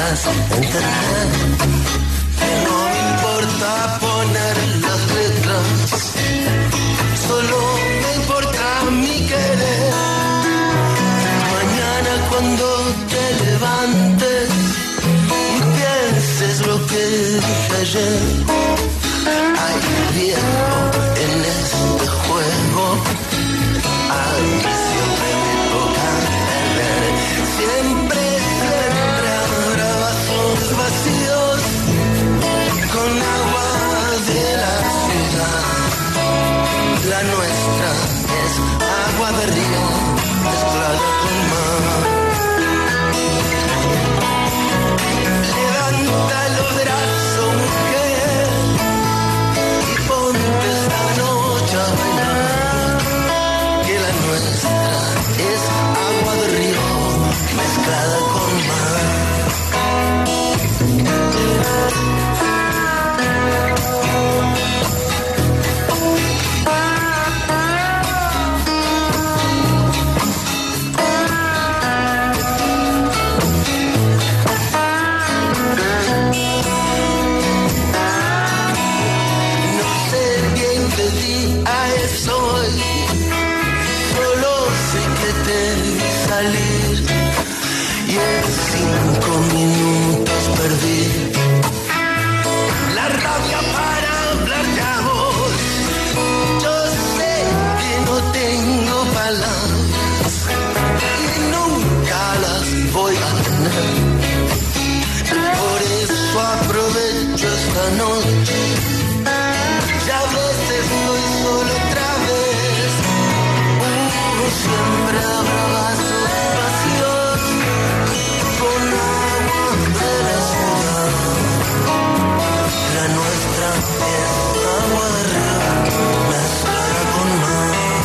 podrás entender que no me importa poner las letras, solo me importa mi querer. Mañana cuando te levantes y pienses lo que dije ayer, hay riesgo en este juego, hay siempre me toca perder. Siempre habrá vasos vacíos con agua de la ciudad. La nuestra es agua de río mezclada con mar. Levanta los brazos, mujer, y ponte esta noche a bailar, que la nuestra es agua de río mezclada con mar. Salir y en 5 minutos perdí la rabia para hablarte a vos. Yo sé que no tengo palabras y nunca las voy a tener. Por eso aprovecho esta noche. Ya a veces estoy solo otra vez. Siempre habrá vasos vacíos con agua de la ciudad. La nuestra es agua de río mezclada con mar.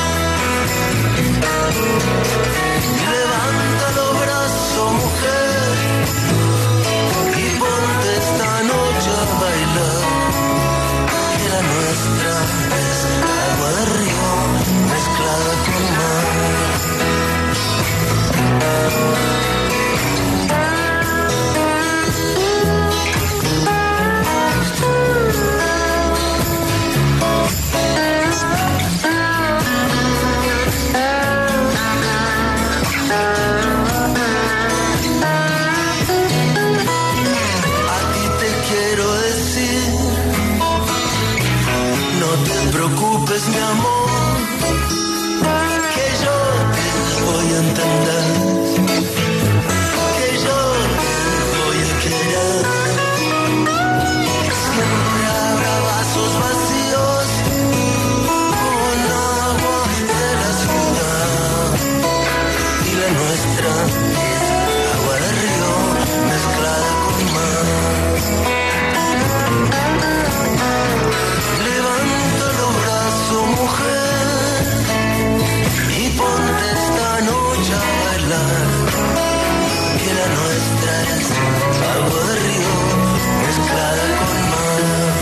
Levanta los brazos, mujer, y ponte esta noche a bailar, que la nuestra es agua de río mezclada con mar. A ti te quiero decir, no te preocupes, mi amor, que yo te voy a entender, que yo te voy a querer. Siempre habrá vasos vacíos con agua de la ciudad, y la nuestra es agua de río mezclada con mar. Levanta los brazos, mujer, y ponte esta noche a bailar, que la nuestra es agua de río mezclada con mar.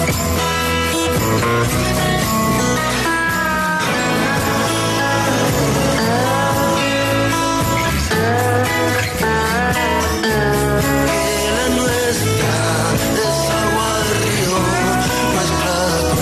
Que la nuestra es agua de río mezclada con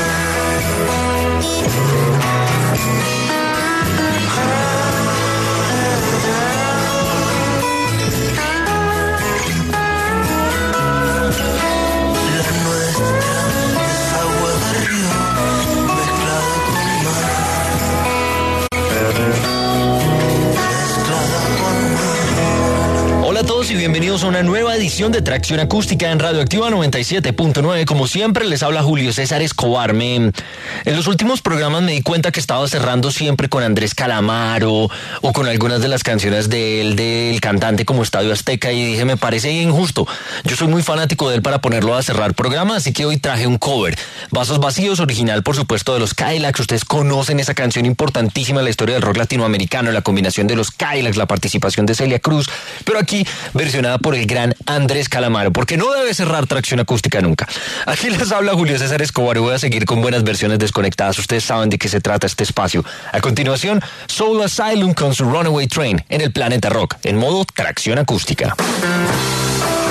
Y bienvenidos a una nueva edición de Tracción Acústica en Radioactiva 97.9. Como siempre, les habla Julio César Escobar. En los últimos programas me di cuenta que estaba cerrando siempre con Andrés Calamaro o con algunas de las canciones de él, del cantante como Estadio Azteca, y dije, me parece injusto. Yo soy muy fanático de él para ponerlo a cerrar programa, así que hoy traje un cover. Vasos Vacíos, original por supuesto de los Cadillacs. Ustedes conocen esa canción importantísima en la historia del rock latinoamericano, la combinación de los Cadillacs, la participación de Celia Cruz, pero aquí versionada por el gran Andrés Calamaro, porque no debe cerrar Tracción Acústica nunca. Aquí les habla Julio César Escobar y voy a seguir con buenas versiones desconectadas. Ustedes saben de qué se trata este espacio. A continuación, Soul Asylum con su Runaway Train en el Planeta Rock, en modo Tracción Acústica.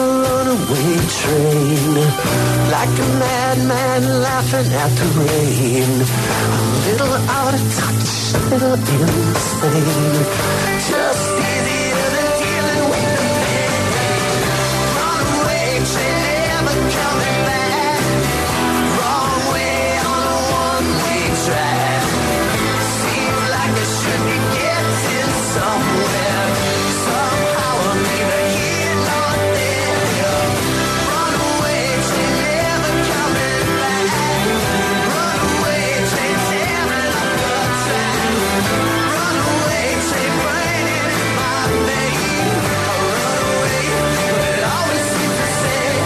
runaway train, like a madman laughing at the rain. A little out of touch, a little insane, just easier than dealing with the pain. Runaway train, never coming back. Wrong way on a one-way track. Seems like I should be getting somewhere. Somehow I'm neither here nor there. Runaway train, never coming back. Runaway train, tearing up the track. Runaway train, burning in my veins. A runaway, but it always seems the same.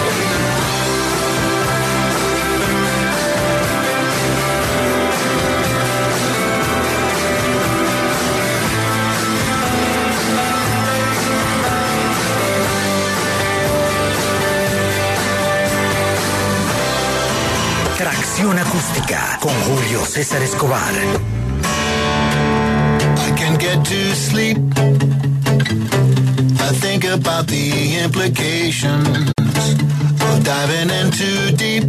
Tracción acústica con Julio César Escobar. I can't get to sleep. I think about the implications of diving in too deep,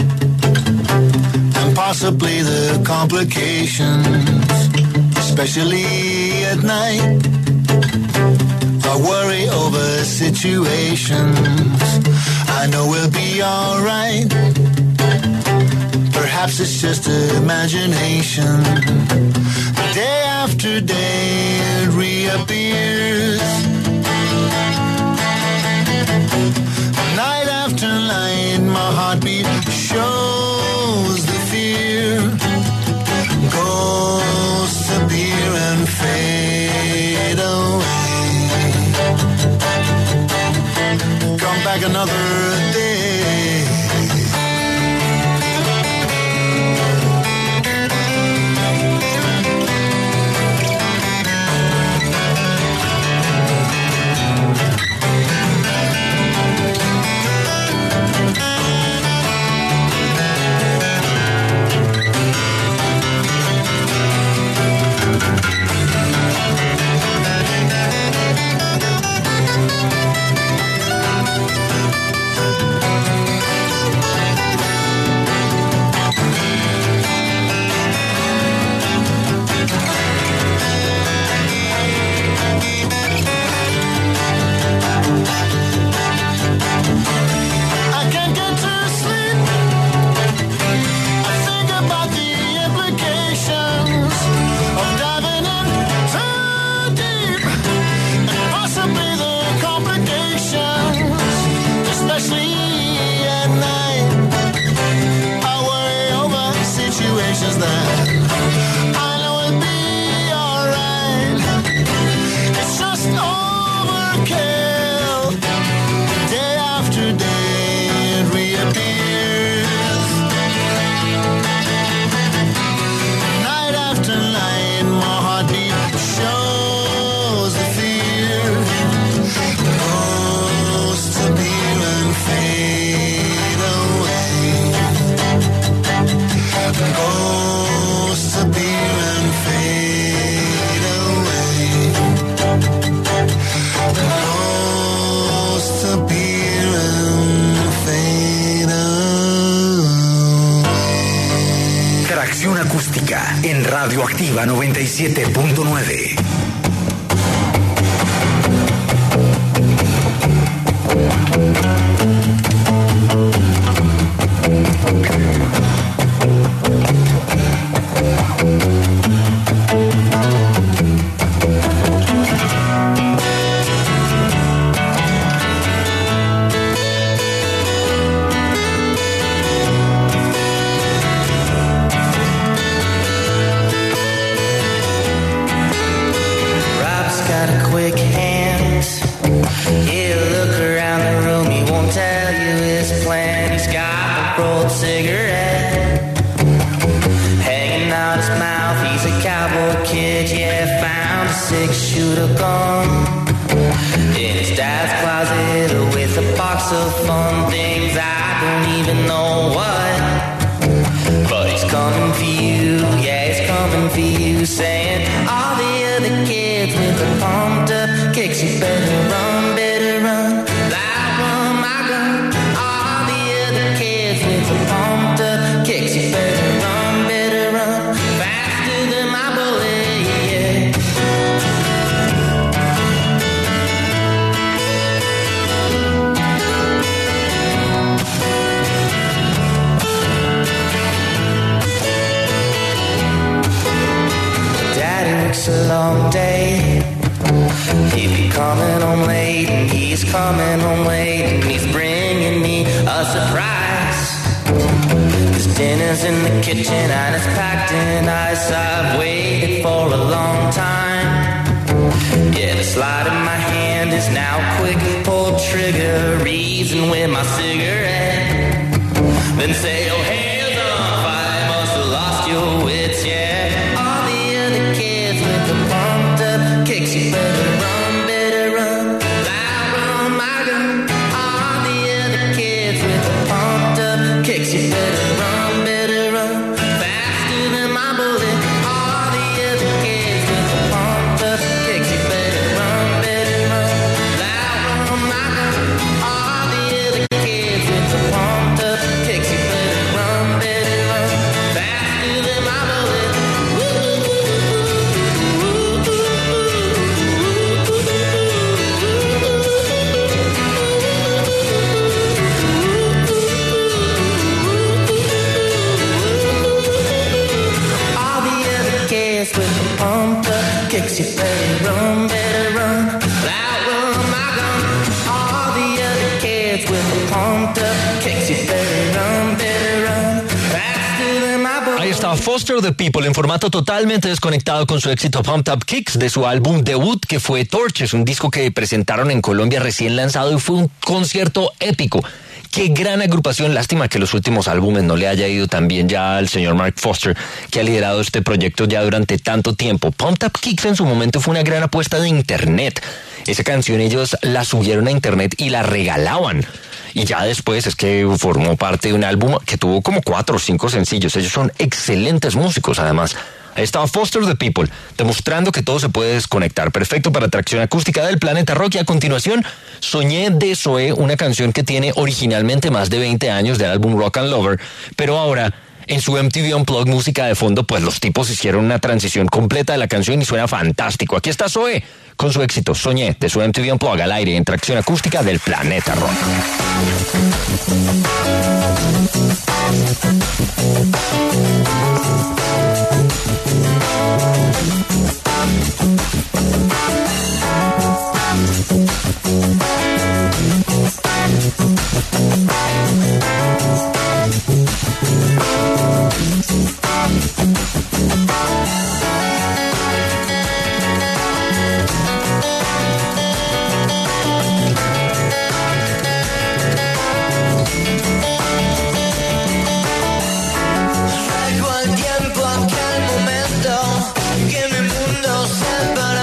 and possibly the complications, especially at night. I worry over situations I know we'll be alright. Perhaps it's just imagination. Day after day it reappears. Night after night my heartbeat shows the fear. Ghosts appear and fade away. Come back another day. Acústica en Radioactiva 97.9. Pumped up kicks, you better run, better run. Like one coming home late and he's bringing me a surprise. His dinner's in the kitchen and it's packed in ice. I've waited for a long time. Yeah, the slide in my hand is now quick. Pull trigger, reason with my cigarette. Then say, oh, hands off, I must have lost your wits, yeah. All the other kids with the pumped up kicks, you better run, loud run my gun. All the other kids with the pumped up kicks, you better run, faster than my bullet. All the other kids with the pumped up kicks, you better run, loud run my gun. All the other kids with the pumped up kicks, you better run, faster than my bullet. All the other kids with the pumped up kicks, you better run, loud run my gun. All the other kids with the pumped up kicks, you better run, faster than my bullet. Ahí está Foster the People en formato totalmente desconectado con su éxito Pumped Up Kicks de su álbum debut que fue Torches, un disco que presentaron en Colombia recién lanzado y fue un concierto épico. Qué gran agrupación, lástima que los últimos álbumes no le haya ido tan bien ya al señor Mark Foster, que ha liderado este proyecto ya durante tanto tiempo. Pumped Up Kicks en su momento fue una gran apuesta de internet. Esa canción ellos la subieron a internet y la regalaban. Y ya después es que formó parte de un álbum que tuvo como 4 o 5 sencillos. Ellos son excelentes músicos además. Ahí estaba Foster the People, demostrando que todo se puede desconectar. Perfecto para Tracción Acústica del Planeta Rock. Y a continuación, Soñé de Zoé, una canción que tiene originalmente más de 20 años del álbum Rock and Lover, pero ahora en su MTV Unplugged música de fondo, pues los tipos hicieron una transición completa de la canción y suena fantástico. Aquí está Zoé con su éxito Soñé de su MTV Unplugged al aire en Tracción Acústica del Planeta Rock. Traigo al tiempo aquel momento que mi mundo se paró.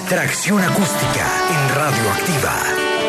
Tracción acústica en Radioactiva.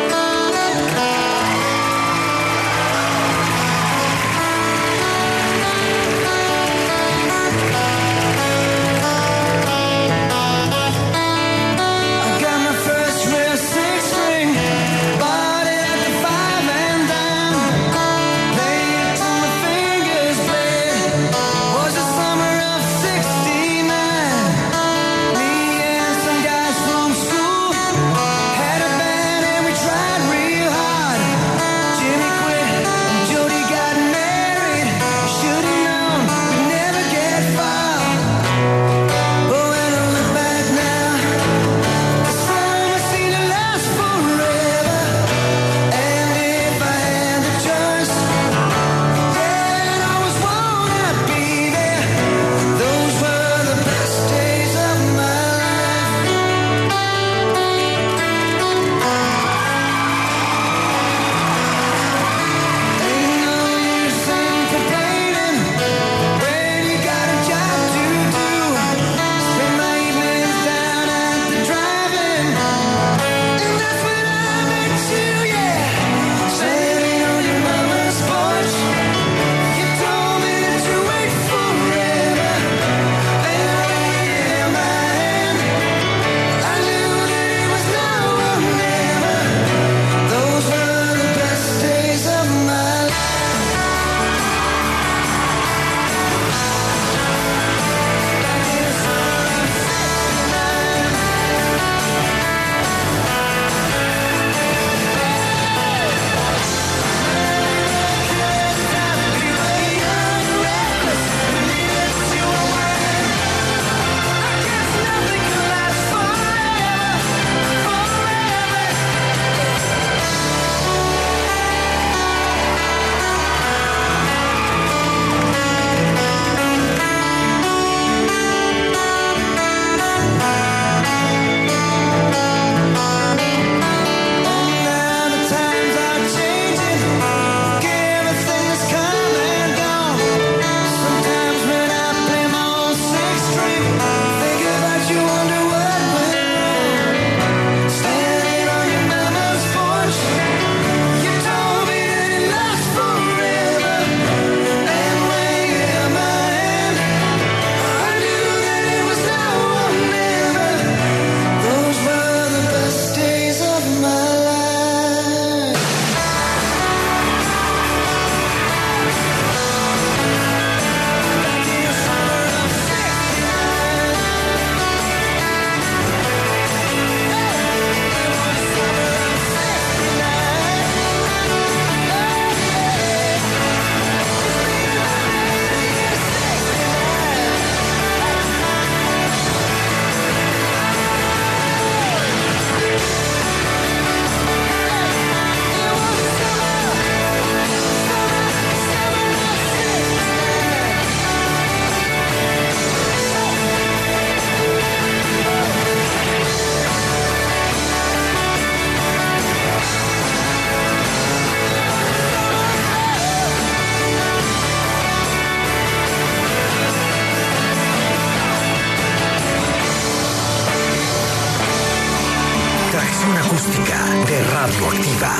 Acústica de Radioactiva.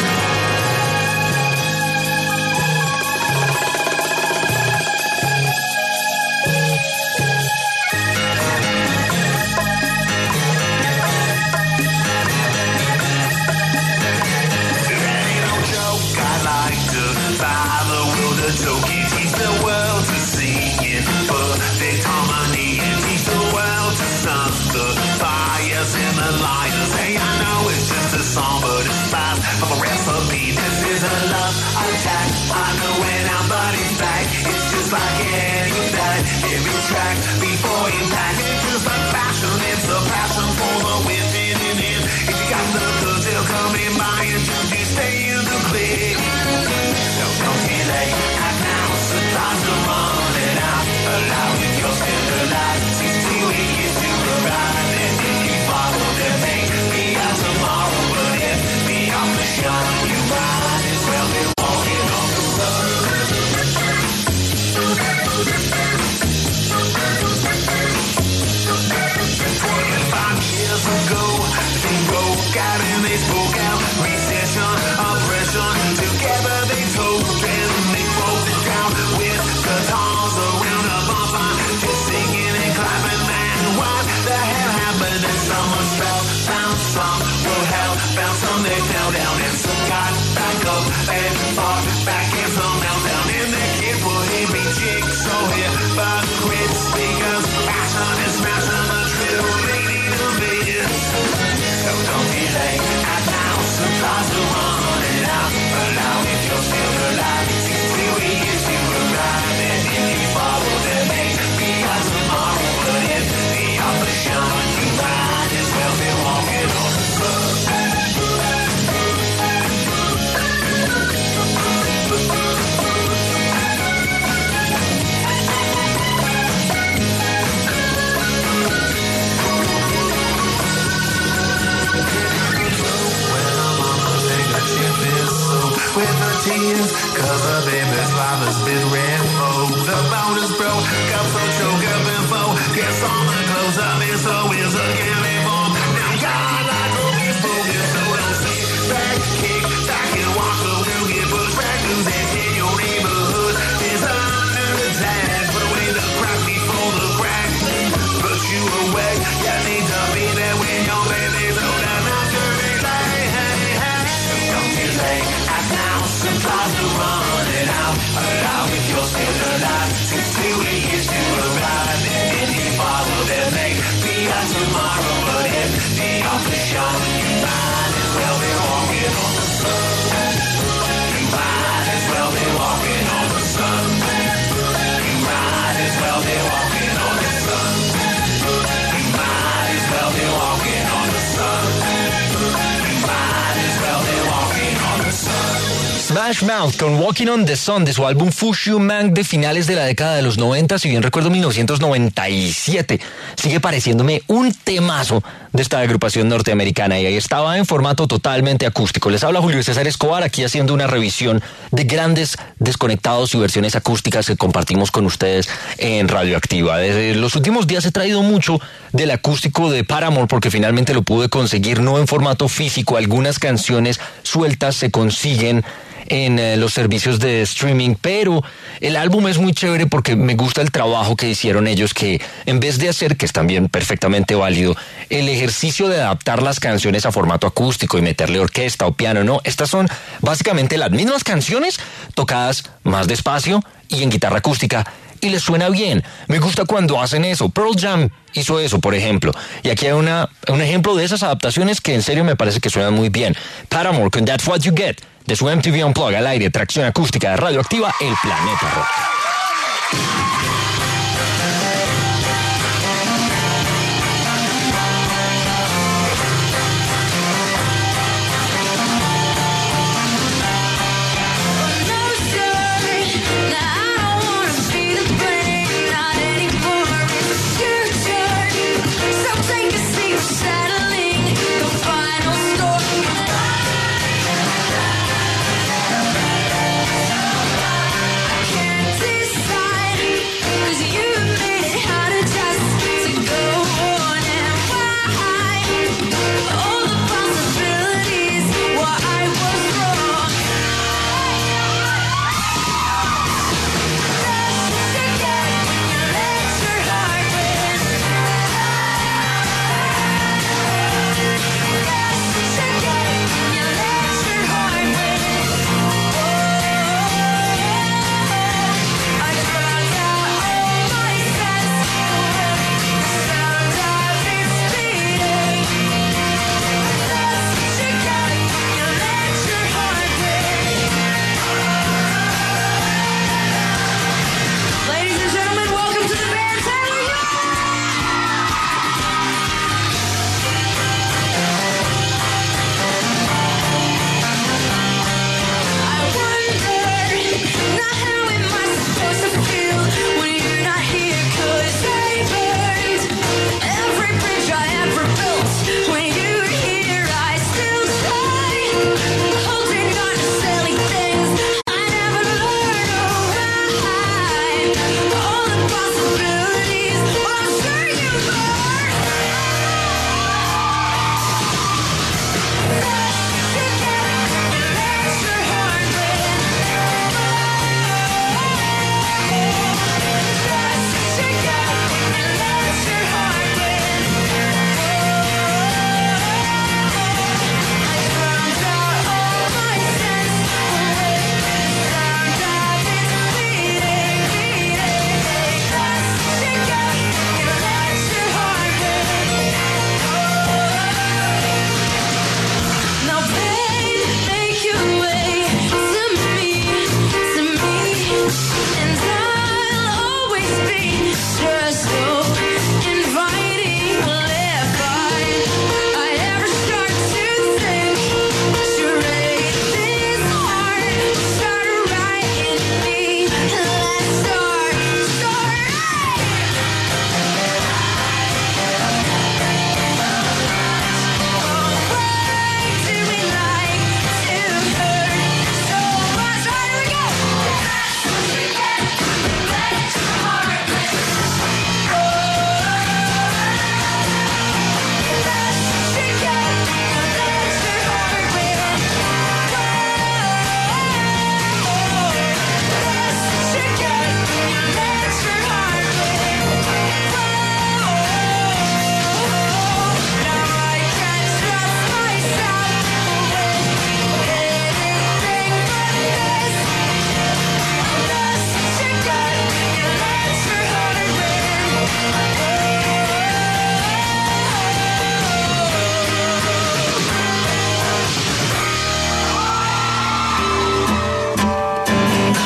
Song, but it's fast of a recipe. This is a love attack. I know when our body's back, it's just like any night. Every track before impact, it's just like passion. It's a passion for the women in it. If you got the goods, they'll come in by and just stay in the click. So don't delay, act now. Supplies are running out. Allow it your standard life. 68 years to arrive, and if you follow their pain, be out tomorrow. You might as well be walking on the sun. tears, cause the baby's father's been revoked. The bone is broke, up so choke up and foe. Guess all the clothes of his soul is a galley form. Now God, like hope is broken, so don't sit back, kick back and walk through get pushed back. News in your neighborhood is under attack. Put away the crack before the crack. Put you away, you need to be there when your baby's old enough to relay. Don't delay, act now, supplies are running out. Allow if you're still alive, 60 years to arrive. Any father that may be a tomorrow, but if the office shone, you might as well be walking on the sun. You might as well be walking on the sun. You might as well be walking on the sun. You might as well be walking on the sun. You might as well be walking on the sun. Smash Mouth con Walking on the Sun de su álbum Fush You Man de finales de la década de los 90, si bien recuerdo 1997. Sigue pareciéndome un temazo de esta agrupación norteamericana y ahí estaba en formato totalmente acústico. Les habla Julio César Escobar aquí haciendo una revisión de grandes desconectados y versiones acústicas que compartimos con ustedes en Radioactiva. Desde los últimos días he traído mucho del acústico de Paramore porque finalmente lo pude conseguir no en formato físico. Algunas canciones sueltas se consiguen en los servicios de streaming, pero el álbum es muy chévere porque me gusta el trabajo que hicieron ellos, que en vez de hacer, que es también perfectamente válido, el ejercicio de adaptar las canciones a formato acústico y meterle orquesta o piano, no, estas son básicamente las mismas canciones tocadas más despacio y en guitarra acústica, y les suena bien. Me gusta cuando hacen eso. Pearl Jam hizo eso, por ejemplo. Y aquí hay un ejemplo de esas adaptaciones que en serio me parece que suenan muy bien. Paramore con That's What You Get, de su MTV Unplugged al aire, tracción acústica de Radioactiva, El Planeta Rock. Decide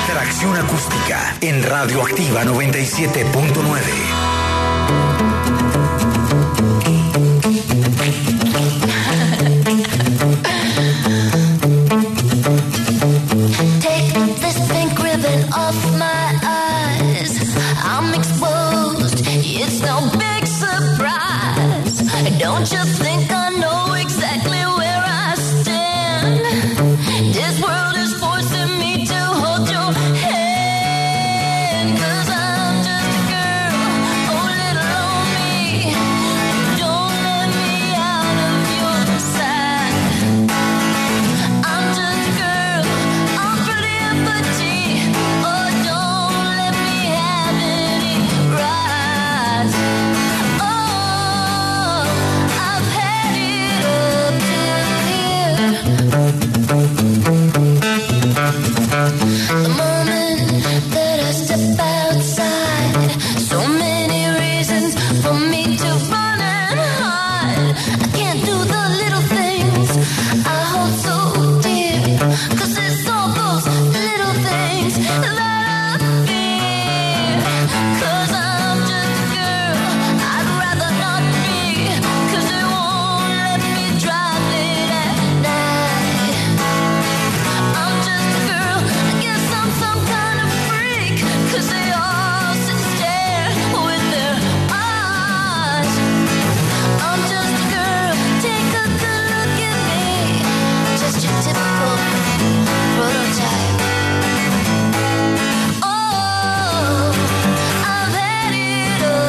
Tracción Acústica en Radioactiva 97.9. Don't you think I know exactly where I stand? This world is forcing me to hold your hand. 'Cause I'm just a girl, oh little on me. Don't let me out of your sight. I'm just a girl, I'm pretty empty. Oh, don't let me have any rights. The moment that I step outside, so many reasons for me to run and hide. I can't do the little things I hold so dear, 'cause it's all those little things that I fear. 'Cause I'm just a girl, I'd rather not be, 'cause they won't let me drive it at night. I'm just a girl, I guess I'm some kind of freak, 'cause they all sit and stare with their eyes. I'm just a girl, take a good look at me, just your typical prototype. Oh, I've had it all,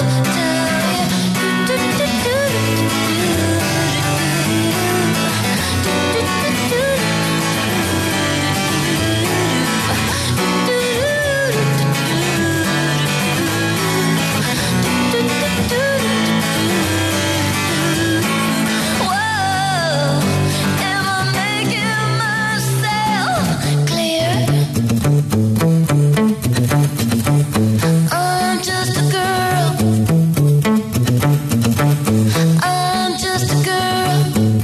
whoa, am I making myself clear? I'm just a girl. I'm just a girl.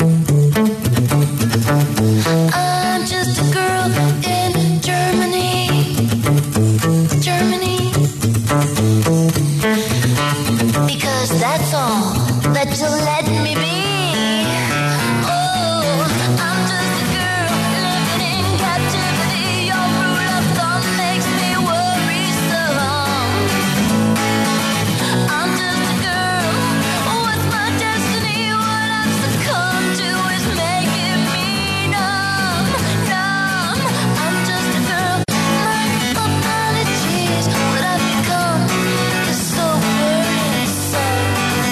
I'm just a girl in Germany. Germany. Because that's all that you'll let me be. Oh, I'm just a girl living in captivity. Your rule of thumb makes me worrisome. I'm just a girl. What's my destiny? What I've succumbed to is making me numb, numb. I'm just a girl. My apologies. What I've become is so burdensome.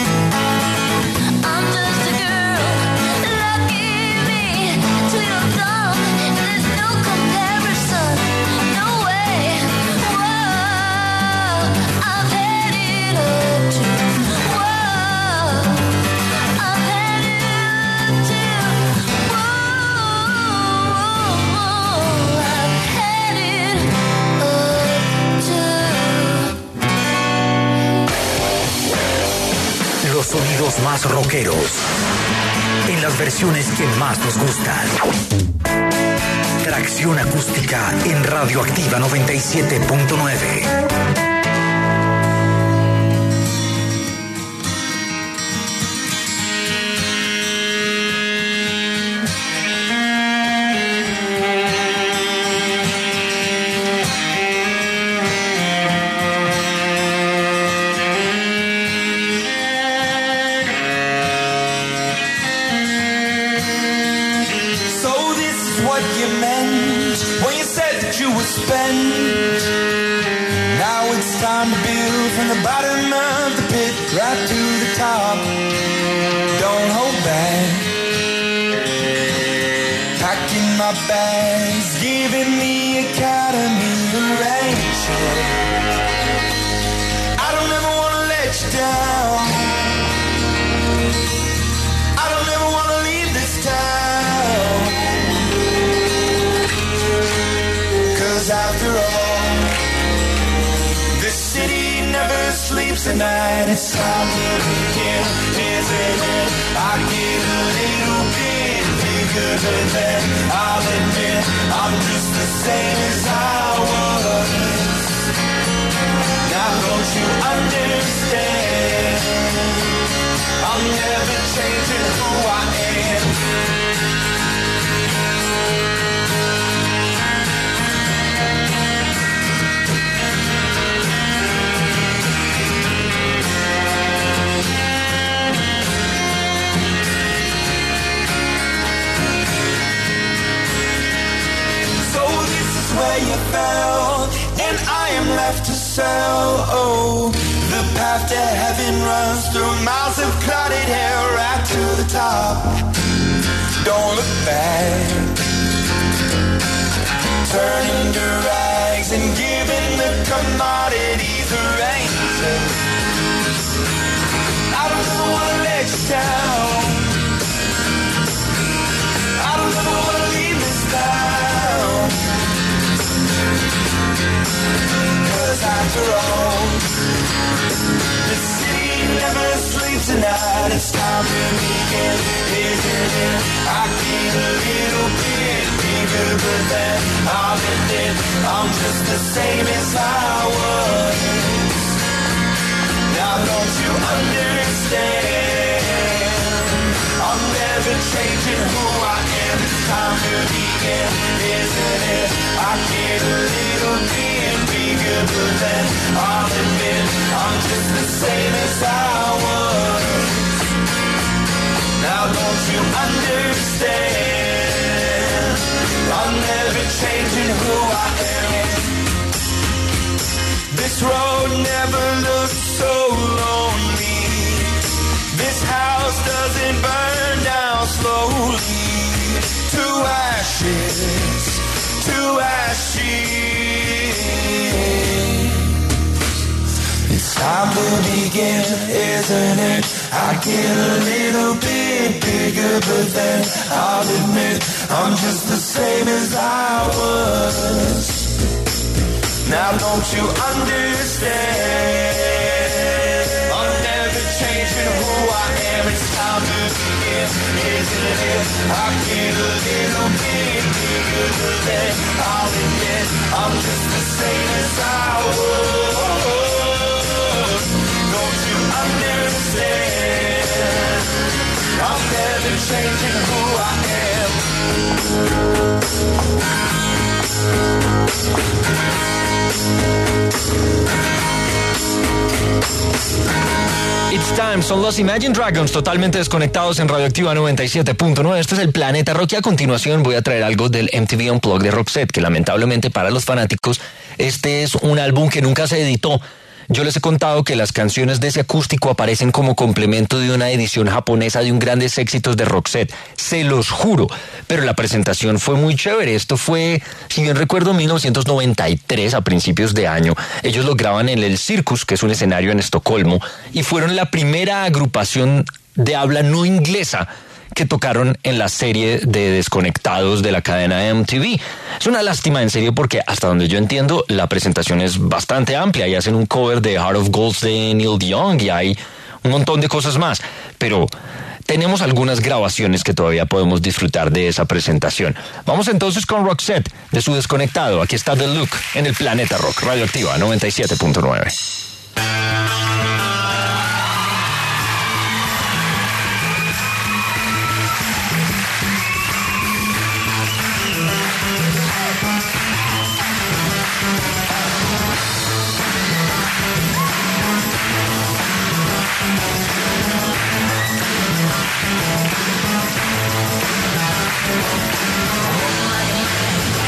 I'm just a girl. Lucky me. Tweedledum. There's no comparison. No way. Whoa. I've had it all too. Whoa. I've had it all too. Whoa. I've had it all too. Los sonidos más rockeros en las versiones que más nos gustan. Tracción Acústica en Radioactiva 97.9. So this is what you meant when you said that you would spend. Now it's time to build from the bottom of the pit right to the top. Don't hold back. Packing my bags, giving the academy a rain check. I don't ever wanna let you down. I don't ever wanna leave this town. 'Cause after all, this city never sleeps at night. It's time to begin, isn't it? I get a little bit bigger than I'll admit. I'm just the same as I was. you fell, and I am left to sell. Oh, the path to heaven runs through miles of clouded hair right to the top. Don't look back. Turning to rags and giving the commodities a ransom. I don't ever wanna let you down. I don't ever wanna leave this town. 'Cause after all, the city never sleeps tonight. It's time to begin, isn't it? I get a little bit bigger, but then I'll admit I'm just the same as I was. Now don't you understand? I'm never changing who I am. It's time to begin, isn't it? I get a little bit bigger, but then I'll admit I'm just the same as I was. Now don't you understand? I'm never changing who I am. This road never looked so lonely. This house doesn't burn down slowly. To ashes, to ashes. It's time to begin, isn't it? I get a little bit bigger, but then I'll admit I'm just the same as I was. Now don't you understand? I'm never changing who I am. It's time to begin, isn't it? I get a little bit bigger, but then I'll admit I'm just the same as I was. Don't you understand? I'm never changing who I am. It's time, son los Imagine Dragons totalmente desconectados en Radioactiva 97.9. Este es el Planeta Rock y a continuación voy a traer algo del MTV Unplugged de Roxette, que lamentablemente para los fanáticos este es un álbum que nunca se editó. Yo les he contado que las canciones de ese acústico aparecen como complemento de una edición japonesa de un grandes éxitos de Roxette. Se los juro. Pero la presentación fue muy chévere. Esto fue, si bien recuerdo, 1993, a principios de año. Ellos lo graban en el Circus, que es un escenario en Estocolmo, y fueron la primera agrupación de habla no inglesa que tocaron en la serie de Desconectados de la cadena MTV. Es una lástima, en serio, porque hasta donde yo entiendo, la presentación es bastante amplia y hacen un cover de Heart of Gold de Neil Young y hay un montón de cosas más, pero tenemos algunas grabaciones que todavía podemos disfrutar de esa presentación. Vamos entonces con Roxette, de su Desconectado. Aquí está The Look en el Planeta Rock, Radioactiva 97.9.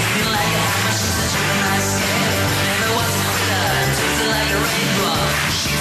Like a rainbow, she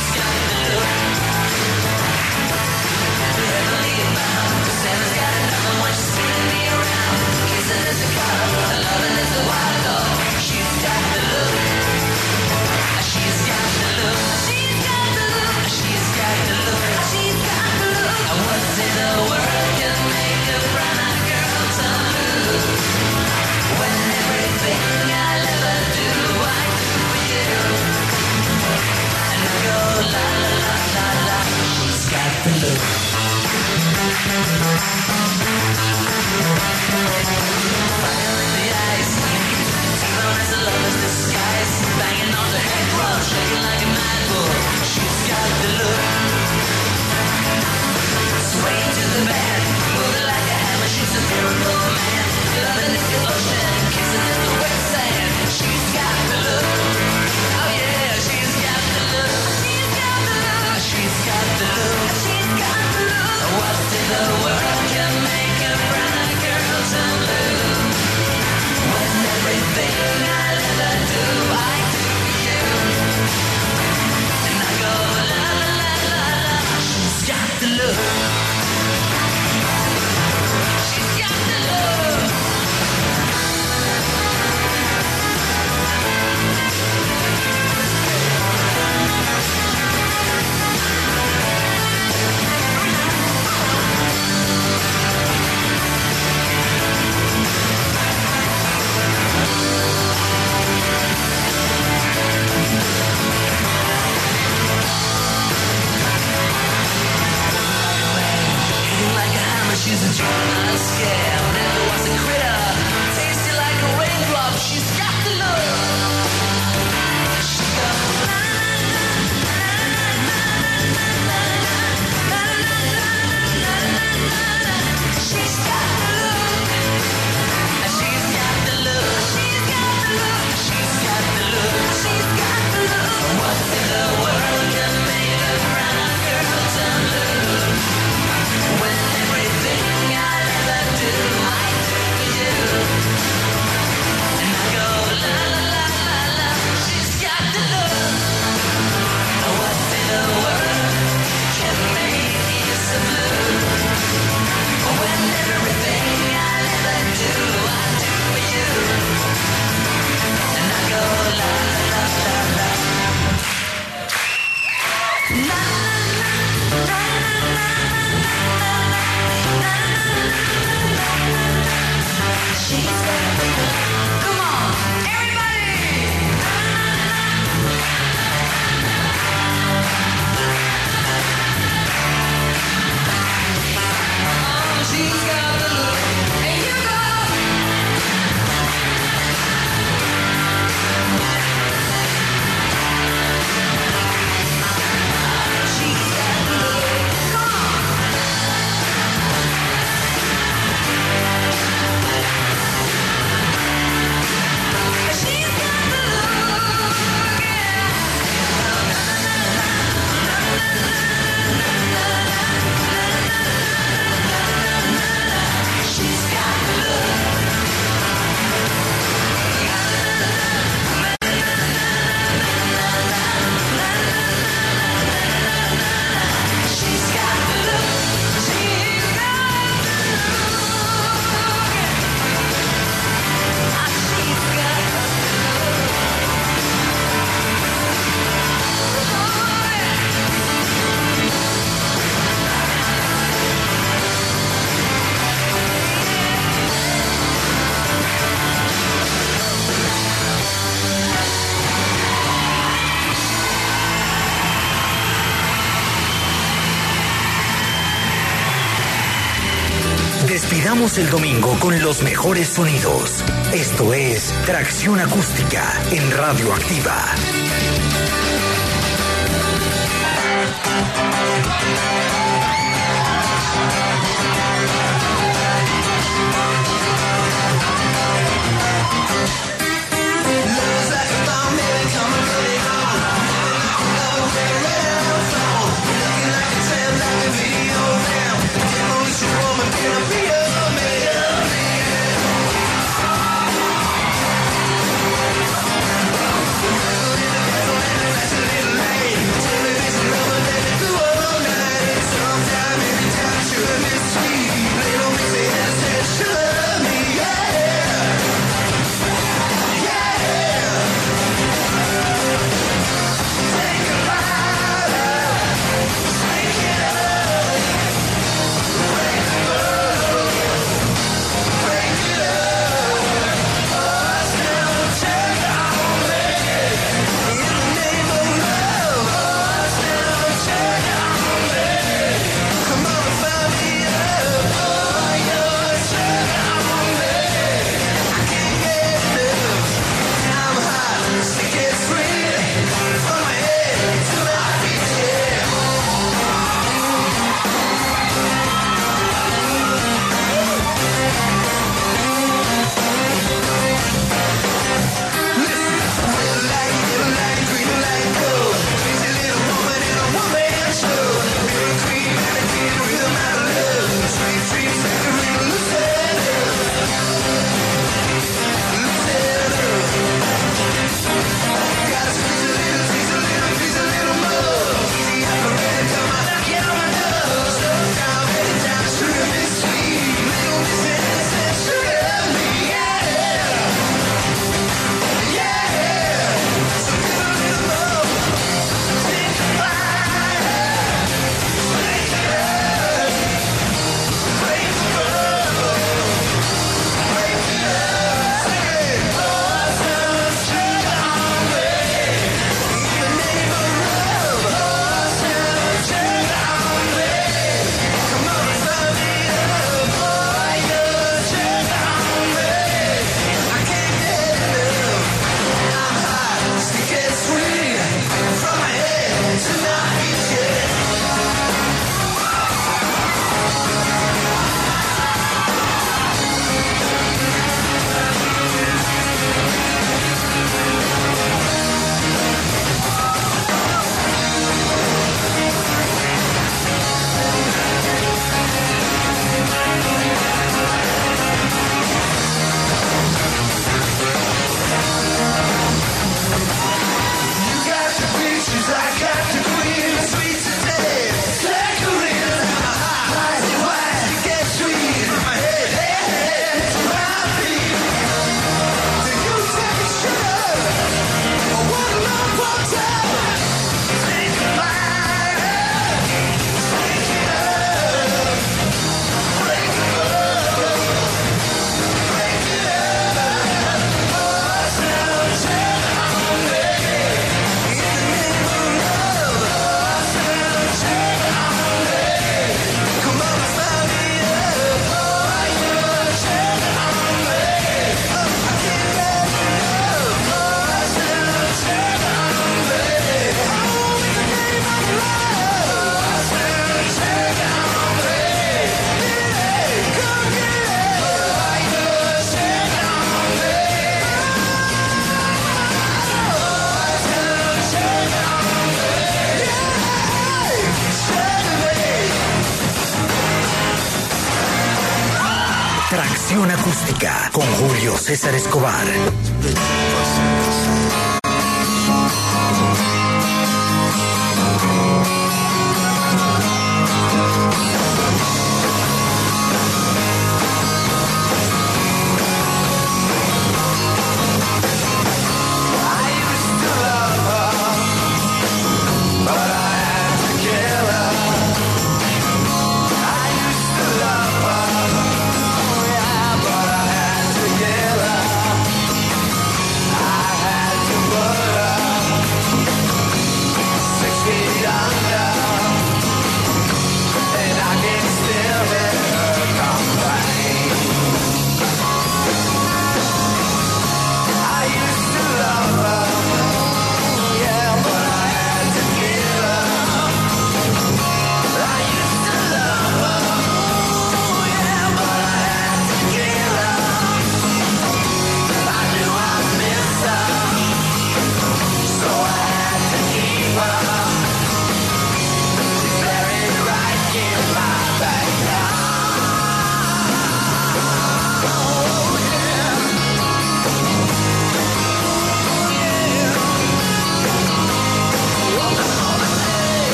Cerramos el domingo con los mejores sonidos. Esto es Tracción Acústica en Radioactiva. Tracción Acústica con Julio César Escobar.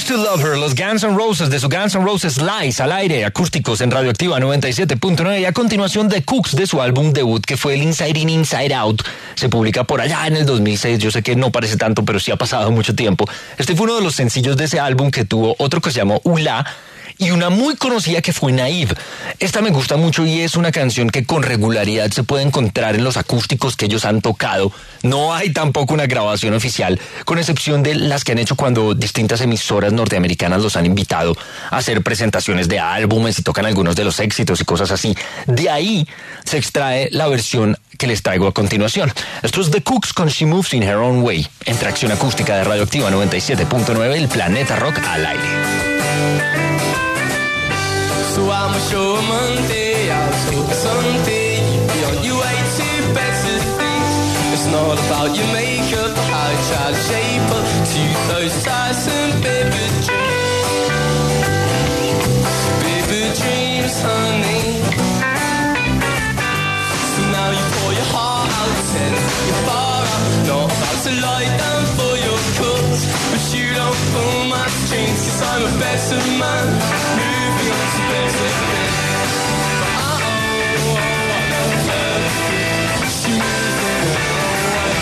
Used to Love Her, los Guns N' Roses, de su Guns N' Roses Lies, al aire, acústicos en Radioactiva 97.9, y a continuación The Cooks, de su álbum debut, que fue el Inside In, Inside Out. Se publica por allá en el 2006, yo sé que no parece tanto, pero sí ha pasado mucho tiempo. Este fue uno de los sencillos de ese álbum, que tuvo otro que se llamó Ula, y una muy conocida que fue Naive. Esta me gusta mucho y es una canción que con regularidad se puede encontrar en los acústicos que ellos han tocado. No hay tampoco una grabación oficial, con excepción de las que han hecho cuando distintas emisoras norteamericanas los han invitado a hacer presentaciones de álbumes y tocan algunos de los éxitos y cosas así. De ahí se extrae la versión que les traigo a continuación. Esto es The Cooks con She Moves in Her Own Way, en Tracción Acústica de Radioactiva 97.9, el Planeta Rock al aire. So I'm sure Monday, I'll hope someday you'll be on your way to better things. It's not about your makeup, how you try to shape up to those tiresome baby dreams. Baby dreams, honey. So now you pour your heart out and you're far out. Not about to lie down for your cause, but you don't pull my strings, 'cause I'm a better man. Moving on to better things. She moves in her own way.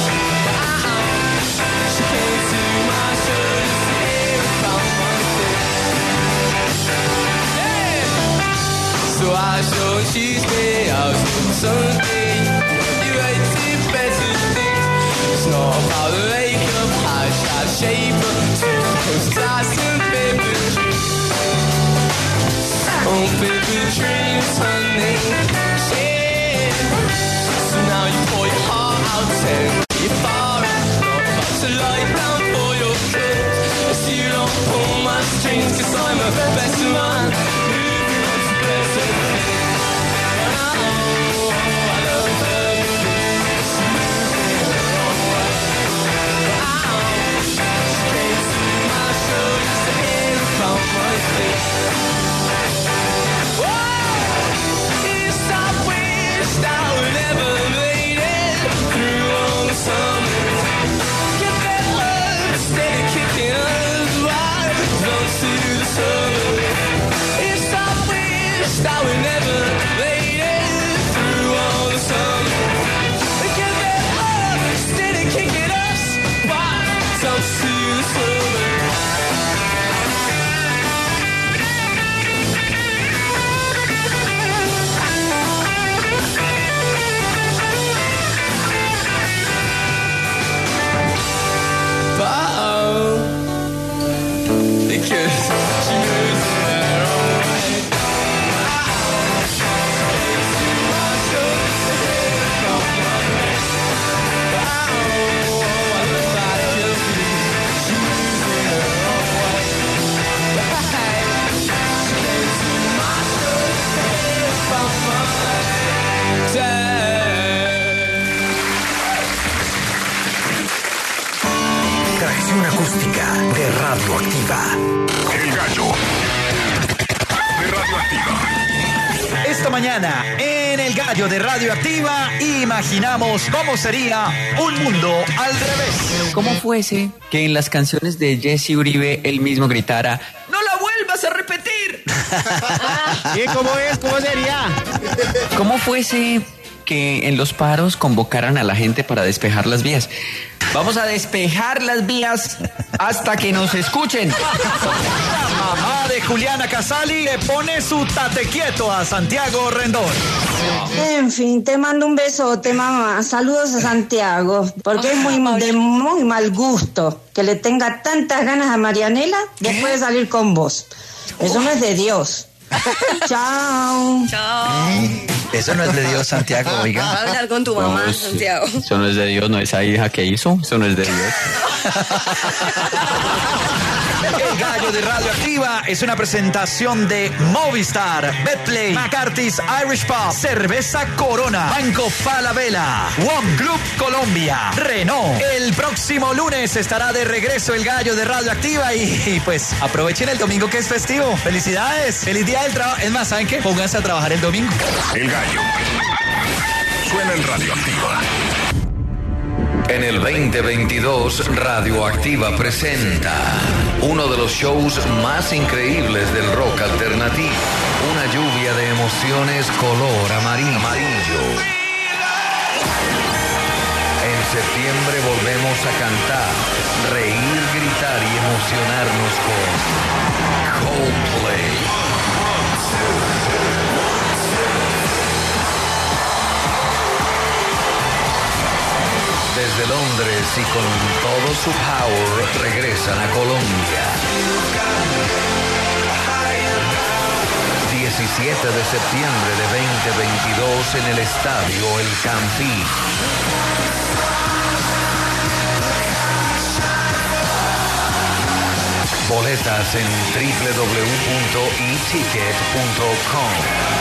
She came to my shoulders to hear about my things. Yeah. So I showed Tuesday, I was on Sunday. You ain't too better things. It's not about the makeup, I try to shape up to those tiresome baby dreams. Oh, baby dreams, honey, yeah. So now you pour your heart out and you're far out. Not about to lie down for your kids, as you don't pull my strings, 'cause I'm a better man, moving on to better things. Oh, I love her. She moves in her own way. She came to my shoulders to hear about my things. That we never made it through all the summer. Give it up instead of kicking us right down to the summer. But oh, because she moves in her own way. Tracción acústica de Radioactiva. El gallo de Radioactiva. Esta mañana, en El Gallo de Radioactiva, imaginamos cómo sería un mundo al revés. ¿Cómo fuese que en las canciones de Jesse Uribe él mismo gritara: ¡No la vuelvas a repetir! ¿Y cómo es? ¿Cómo sería? ¿Cómo fuese que en los paros convocaran a la gente para despejar las vías? Vamos a despejar las vías hasta que nos escuchen. La mamá de Juliana Casali le pone su tate quieto a Santiago Rendón. En fin, te mando un besote, mamá. Saludos a Santiago, porque es de muy mal gusto que le tenga tantas ganas a Marianela después de salir con vos. Eso no es de Dios. Chao. Eso no es de Dios, Santiago, oiga. Va a hablar con tu mamá, No, Santiago. Eso no es de Dios, no, esa hija que hizo, eso no es de Dios. El Gallo de Radioactiva es una presentación de Movistar, Betplay, McCarthy's Irish Pub, Cerveza Corona, Banco Falabella, One Group Colombia, Renault. El próximo lunes estará de regreso El Gallo de Radioactiva y pues aprovechen el domingo que es festivo. ¡Felicidades! ¡Feliz día del trabajo! Es más, ¿saben qué? Pónganse a trabajar el domingo. El gallo suena en Radioactiva. En el 2022, Radioactiva presenta uno de los shows más increíbles del rock alternativo. Una lluvia de emociones color amarillo. En septiembre volvemos a cantar, reír, gritar y emocionarnos con Coldplay. Desde Londres y con todo su power regresan a Colombia. 17 de septiembre de 2022 en el estadio El Campín. Boletas en www.eticket.com.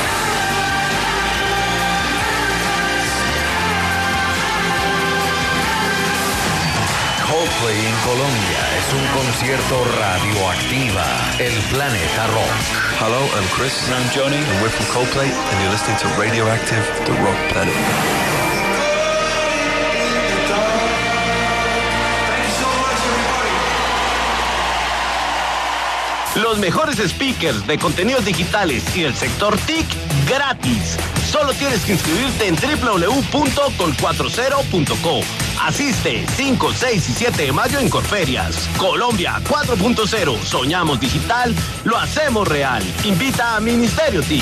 Coldplay en Colombia es un concierto Radioactiva, el planeta rock. Hello, I'm Chris. And I'm Johnny, and we're from Coldplay, and you're listening to Radioactive, the rock planet. Los mejores speakers de contenidos digitales y del sector TIC gratis. Solo tienes que inscribirte en www.col40.co. Asiste 5, 6 y 7 de mayo en Corferias. Colombia 4.0. Soñamos digital, lo hacemos real. Invita a Ministerio TIC.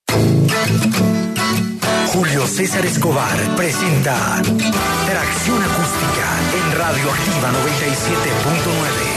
Julio César Escobar presenta Tracción Acústica en Radioactiva 97.9.